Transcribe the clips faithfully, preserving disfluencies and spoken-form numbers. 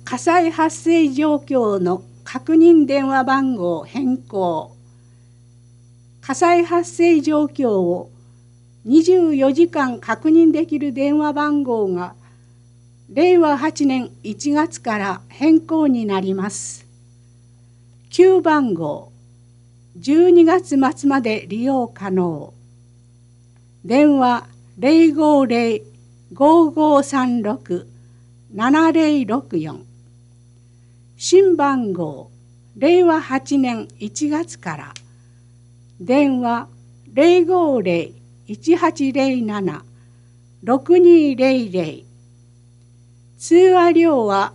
火災発生状況の確認電話番号変更。火災発生状況をにじゅうよじかん確認できる電話番号がれいわはちねんいちがつから変更になります。旧番号じゅうにがつ末まで利用可能。電話 ゼロごゼロ ごごさんろく ななゼロろくよん。新番号れいわはちねんいちがつから電話 ゼロごゼロ いちはちゼロなな ろくにゼロゼロ。通話料は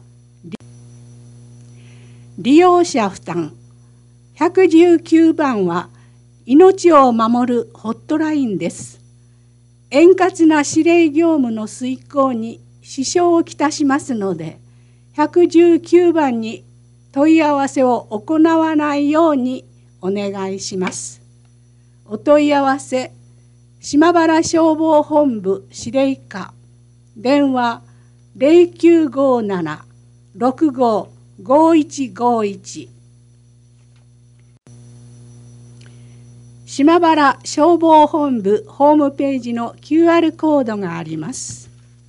利用者負担。いちいちきゅうばんは命を守るホットラインです。円滑な指令業務の遂行に支障をきたしますので、いちいちきゅうばんに問い合わせを行わないようにお願いします。お問い合わせ、島原消防本部司令課、電話ゼロきゅうごなな ろくご ごいちごいち。島原消防本部ホームページの キューアール コードがあります。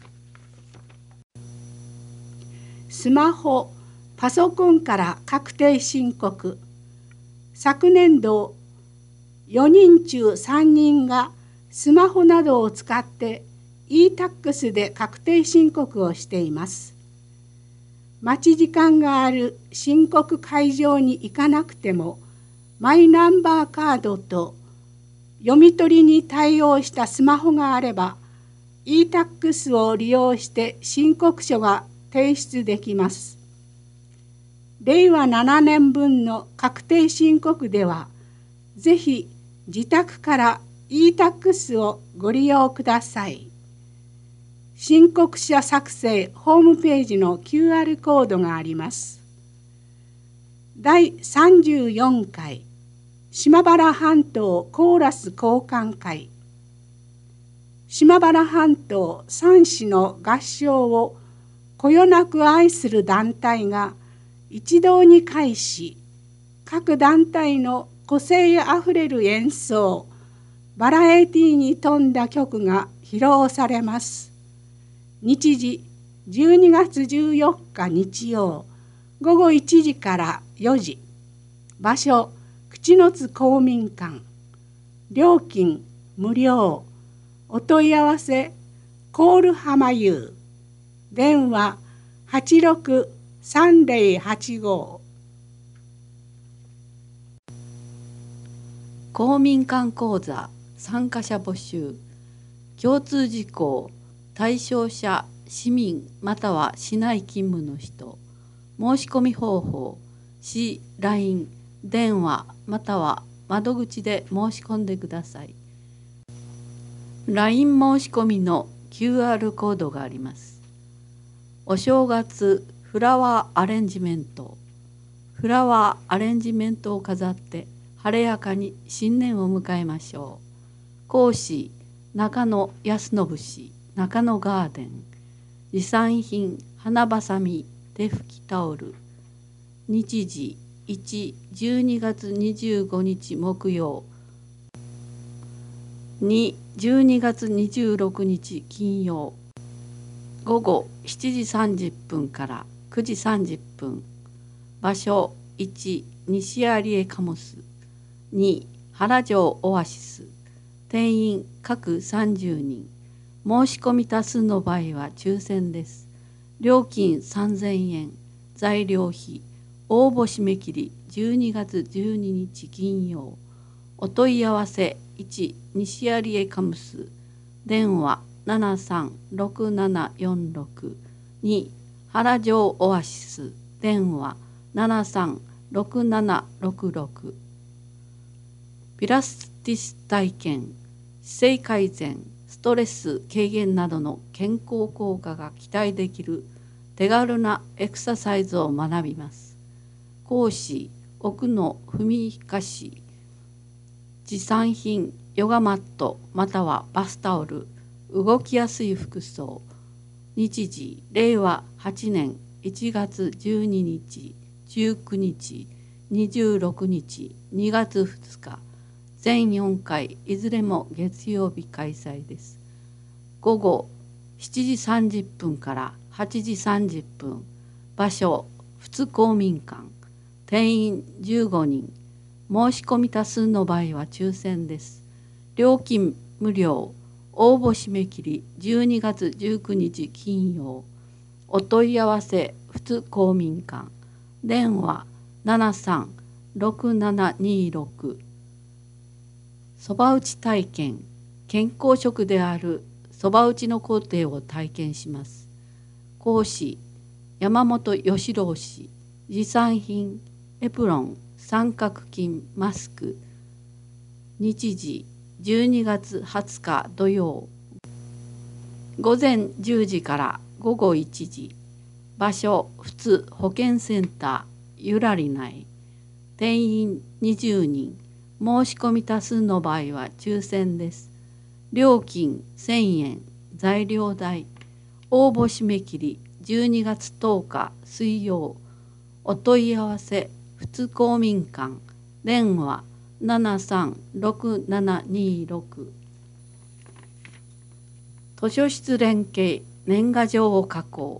スマホ、パソコンから確定申告。昨年度、よにん中さんにんがスマホなどを使って イータックス で確定申告をしています。待ち時間がある申告会場に行かなくても、マイナンバーカードと読み取りに対応したスマホがあれば、イータックス を利用して申告書が提出できます。れいわななねんぶんの確定申告では、ぜひ自宅から イータックス をご利用ください。申告書作成ホームページの キューアール コードがあります。だいさんじゅうよんかい島原半島コーラス交換会。島原半島三市の合唱をこよなく愛する団体が一堂に会し、各団体の個性あふれる演奏、バラエティに富んだ曲が披露されます。日時じゅうにがつじゅうよっか日曜ごごいちじからよじ。場所口の津公民館。料金無料。お問い合わせコール浜優。電話はちろくさんぜろはちご。 公民館講座参加者募集。共通事項、対象者市民または市内勤務の人。申し込み方法、市 ライン、電話または窓口で申し込んでください。ライン 申し込みの キューアール コードがあります。お正月フラワーアレンジメント。フラワーアレンジメントを飾って晴れやかに新年を迎えましょう。講師中野康信氏、中野ガーデン。持参品花ばさみ、手拭きタオル。日時いち、じゅうにがつにじゅうごにち木曜。に、じゅうにがつにじゅうろくにち金曜。午後しちじさんじゅっぷんからくじさんじゅっぷん。場所いち、西有江カモス。に、原城オアシス。定員各さんじゅうにん。申し込み多数の場合は抽選です。料金さんぜんえん。材料費。応募締め切りじゅうにがつじゅうににち金曜。お問い合わせいち、西有江カムス。電話ななさんろくななよんろく。に、原城オアシス。電話ななさんろくななろくろく。ピラティス体験、姿勢改善、ストレス軽減などの健康効果が期待できる手軽なエクササイズを学びます。講師奥野文香氏。持参品ヨガマットまたはバスタオル。動きやすい服装。日時れいわはちねんいちがつじゅうににち、じゅうくにち、にじゅうろくにち、にがつふつか、全よんかいいずれも月曜日開催です。午後しちじさんじゅっぷんからはちじさんじゅっぷん、場所普通公民館、定員じゅうごにん、申し込み多数の場合は抽選です。料金無料、応募締め切りじゅうにがつじゅうくにち金曜。お問い合わせ普通公民館、電話ななさんろくななにろく。そば打ち体験、健康食であるそば打ちの工程を体験します。講師山本義郎氏。持参品エプロン、三角巾、マスク。日時じゅうにがつはつか土曜、午前じゅうじからごごいちじ。場所普通保健センターゆらり内。定員にじゅうにん、申し込み多数の場合は抽選です。料金せんえん、材料代。応募締め切りじゅうにがつとおか水曜。お問い合わせ普通公民館、電話ななさんろくななにろく。図書室連携年賀状を加工。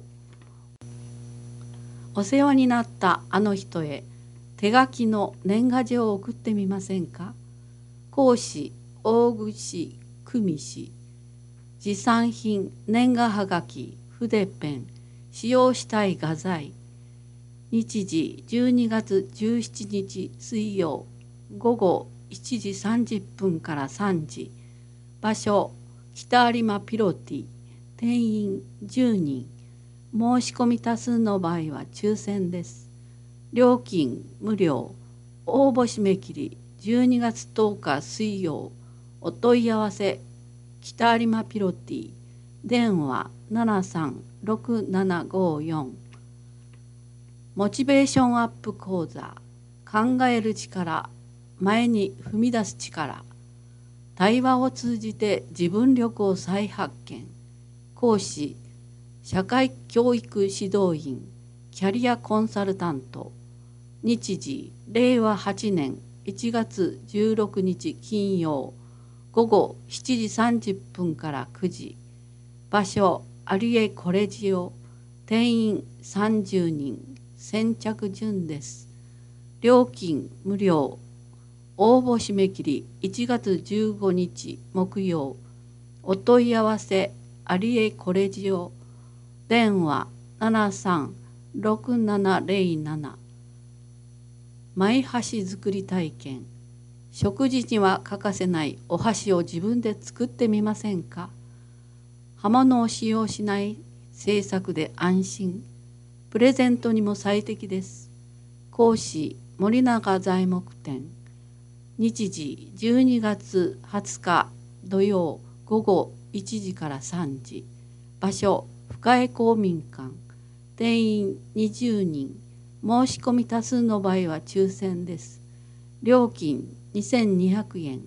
お世話になったあの人へ手書きの年賀状を送ってみませんか。講師大口久美氏。持参品年賀はがき、筆ペン、使用したい画材。日時じゅうにがつじゅうしちにち水曜、午後しちじさんじゅっぷんからさんじ。場所北有馬ピロティ。定員じゅうにん、申し込み多数の場合は抽選です。料金無料、応募締め切りじゅうにがつとおか水曜。お問い合わせ北有馬ピロティ、電話ななさんろくななごよん。モチベーションアップ講座、考える力、前に踏み出す力。対話を通じて自分力を再発見。講師社会教育指導員、キャリアコンサルタント。日時れいわはちねんいちがつじゅうろくにち金曜、午後しちじさんじゅっぷんからくじ。場所有江コレジオ。定員さんじゅうにん、先着順です。料金無料、応募締め切りいちがつじゅうごにち木曜。お問い合わせ有江コレジオ、電話ななさんろくななぜろなな。マイ箸作り体験。食事には欠かせないお箸を自分で作ってみませんか。刃物を使用しない製作で安心。プレゼントにも最適です。講師森永材木店。日時じゅうにがつはつか土曜、午後いちじからさんじ。場所深江公民館。定員にじゅうにん、申し込み多数の場合は抽選です。料金にせんにひゃくえん。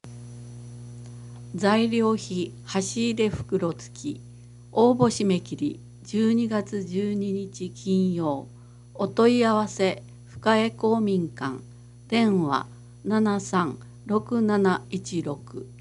材料費箸入れ袋付き。応募締め切りじゅうにがつじゅうににち金曜。お問い合わせ深江公民館、電話ななさんろくなないちろく。